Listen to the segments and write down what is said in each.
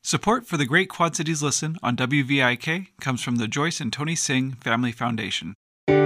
Support for the Great Quad Cities Listen on WVIK comes from the Joyce and Tony Singh Family Foundation.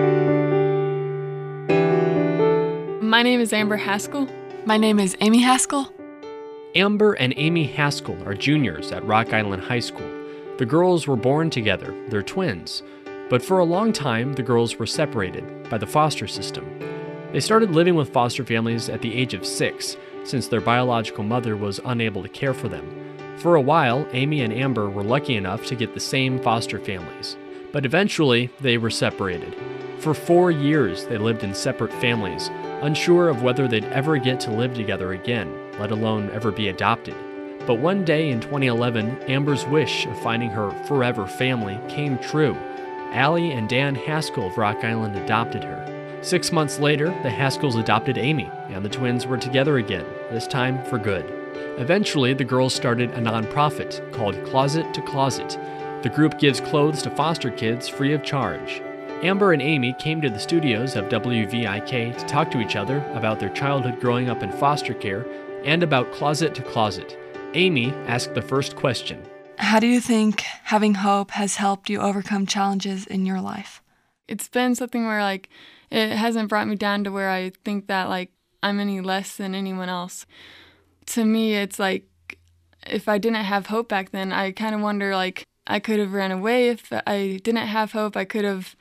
My name is Amber Haskell. My name is Amy Haskell. Amber and Amy Haskell are juniors at Rock Island High School. The girls were born together, they're twins. But for a long time, the girls were separated by the foster system. They started living with foster families at the age of 6, since their biological mother was unable to care for them. For a while, Amy and Amber were lucky enough to get the same foster families. But eventually, they were separated. For 4 years, they lived in separate families, unsure of whether they'd ever get to live together again, let alone ever be adopted. But one day in 2011, Amber's wish of finding her forever family came true. Allie and Dan Haskell of Rock Island adopted her. 6 months later, the Haskells adopted Amy, and the twins were together again, this time for good. Eventually, the girls started a nonprofit called Closet to Closet. The group gives clothes to foster kids free of charge. Amber and Amy came to the studios of WVIK to talk to each other about their childhood growing up in foster care and about Closet to Closet. Amy asked the first question. How do you think having hope has helped you overcome challenges in your life? It's been something where, it hasn't brought me down to where I think that, I'm any less than anyone else. To me, it's if I didn't have hope back then, I kind of wonder, I could have ran away. If I didn't have hope, I could have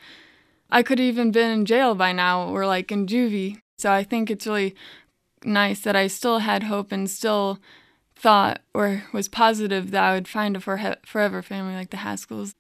even been in jail by now or, in juvie. So I think it's really nice that I still had hope and still thought or was positive that I would find a forever family like the Haskells.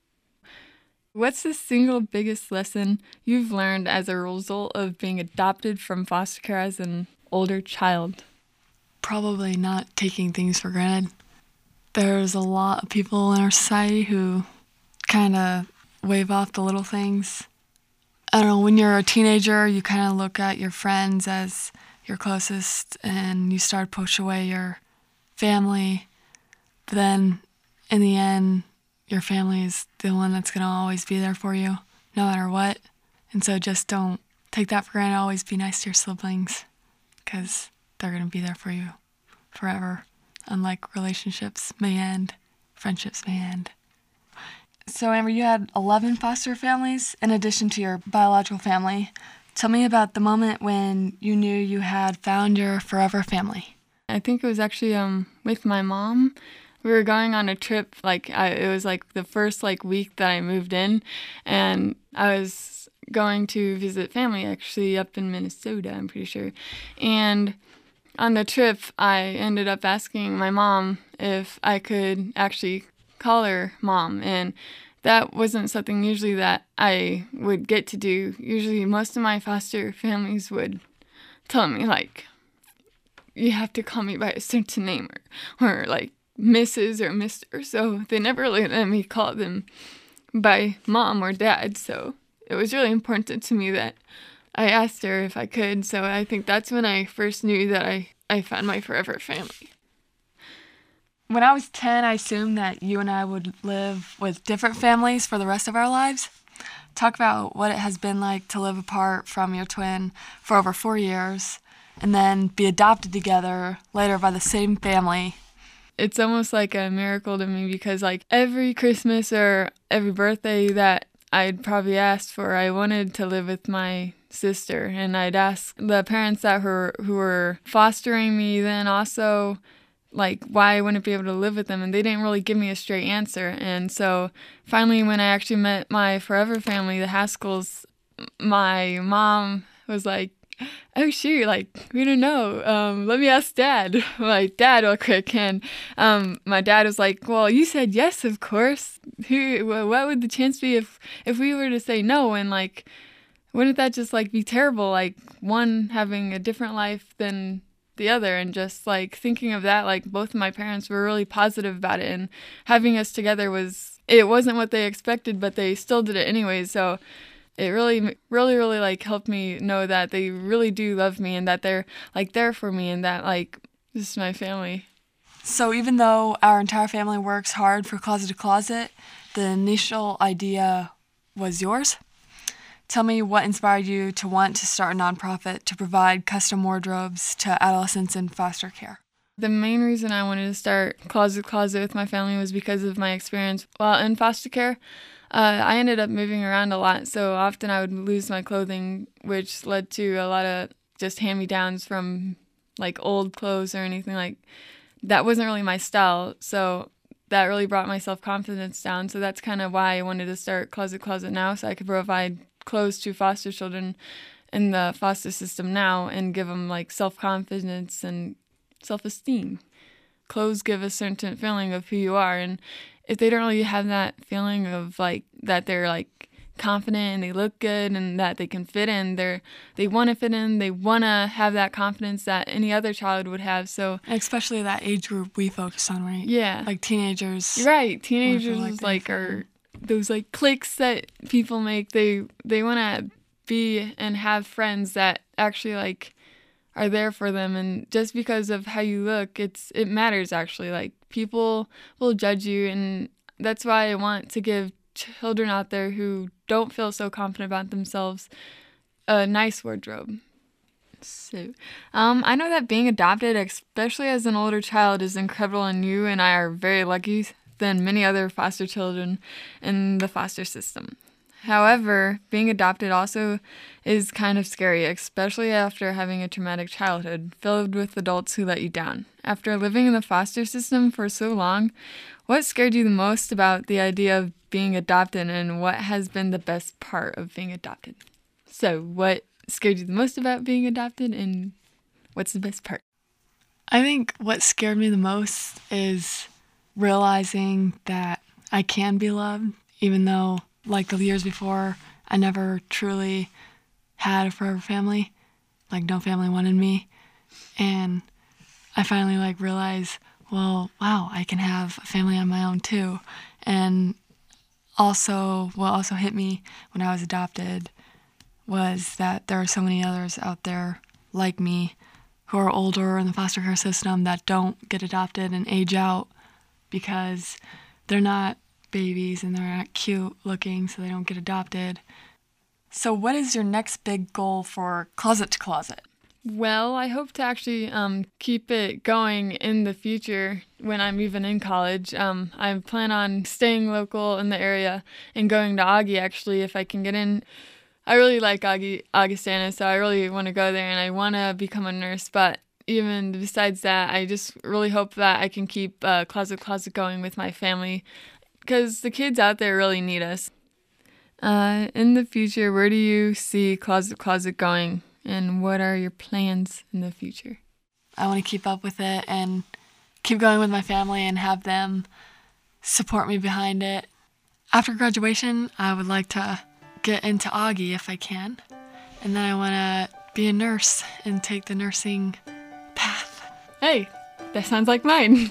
What's the single biggest lesson you've learned as a result of being adopted from foster care as an older child? Probably not taking things for granted. There's a lot of people in our society who kind of wave off the little things. I don't know, when you're a teenager, you kind of look at your friends as your closest and you start to push away your family. But then in the end, your family is the one that's going to always be there for you, no matter what. And so just don't take that for granted. Always be nice to your siblings because they're going to be there for you forever. Unlike relationships may end, friendships may end. So Amber, you had 11 foster families in addition to your biological family. Tell me about the moment when you knew you had found your forever family. I think it was actually with my mom. We were going on a trip, it was the first week that I moved in, and I was going to visit family actually up in Minnesota, I'm pretty sure. And on the trip, I ended up asking my mom if I could actually call her mom, and that wasn't something usually that I would get to do. Usually most of my foster families would tell me, you have to call me by a certain name or Mrs. or Mr. So they never really let me call them by mom or dad. So it was really important to me that I asked her if I could. So I think that's when I first knew that I found my forever family. When I was 10, I assumed that you and I would live with different families for the rest of our lives. Talk about what it has been like to live apart from your twin for over 4 years and then be adopted together later by the same family. It's almost like a miracle to me because every Christmas or every birthday that I'd probably asked for, I wanted to live with my sister. And I'd ask the parents who were fostering me then also why I wouldn't be able to live with them. And they didn't really give me a straight answer. And so finally when I actually met my forever family, the Haskells, my mom was like, oh, shoot, we don't know. Let me ask Dad. Dad real quick. And my dad was like, well, you said yes, of course. What would the chance be if we were to say no? And, wouldn't that just, be terrible? One having a different life than the other. And just, thinking of that, both of my parents were really positive about it. And having us together it wasn't what they expected, but they still did it anyway. So it really, really, really helped me know that they really do love me and that they're there for me and that this is my family. So even though our entire family works hard for Closet to Closet, the initial idea was yours. Tell me what inspired you to want to start a nonprofit to provide custom wardrobes to adolescents in foster care. The main reason I wanted to start Closet with my family was because of my experience while in foster care. I ended up moving around a lot, so often I would lose my clothing, which led to a lot of just hand-me-downs from like old clothes or anything like that. Wasn't really my style, so that really brought my self-confidence down. So that's kind of why I wanted to start Closet now, so I could provide clothes to foster children in the foster system now and give them like self-confidence and self-esteem. Clothes give a certain feeling of who you are, and if they don't really have that feeling of like that they're like confident and they look good and that they can fit in, they want to fit in, they want to have that confidence that any other child would have. So especially that age group we focus on, right? Yeah, like teenagers. Right, teenagers like are those like cliques that people make. They want to be and have friends that actually like are there for them, and just because of how you look, it matters actually. Like people will judge you, and that's why I want to give children out there who don't feel so confident about themselves a nice wardrobe. So, I know that being adopted, especially as an older child, is incredible, and you and I are very lucky than many other foster children in the foster system. However, being adopted also is kind of scary, especially after having a traumatic childhood filled with adults who let you down. After living in the foster system for so long, what scared you the most about the idea of being adopted, and what has been the best part of being adopted? So, what scared you the most about being adopted, and what's the best part? I think what scared me the most is realizing that I can be loved, even though like the years before, I never truly had a forever family. Like no family wanted me. And I finally like realized, well, wow, I can have a family on my own too. And also, what also hit me when I was adopted was that there are so many others out there like me who are older in the foster care system that don't get adopted and age out because they're not babies and they're not cute looking, so they don't get adopted. So what is your next big goal for Closet to Closet? Well, I hope to actually keep it going in the future when I'm even in college. I plan on staying local in the area and going to Augie, actually, if I can get in. I really like Augustana, so I really want to go there, and I want to become a nurse. But even besides that, I just really hope that I can keep Closet going with my family, because the kids out there really need us. In the future, where do you see Closet going, and what are your plans in the future? I want to keep up with it and keep going with my family and have them support me behind it. After graduation, I would like to get into Augie if I can, and then I want to be a nurse and take the nursing path. Hey, that sounds like mine.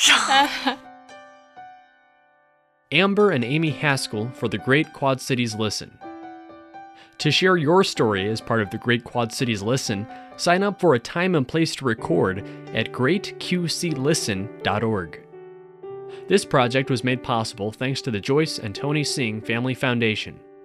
Amber and Amy Haskell for the Great Quad Cities Listen. To share your story as part of the Great Quad Cities Listen, sign up for a time and place to record at greatqclisten.org. This project was made possible thanks to the Joyce and Tony Singh Family Foundation.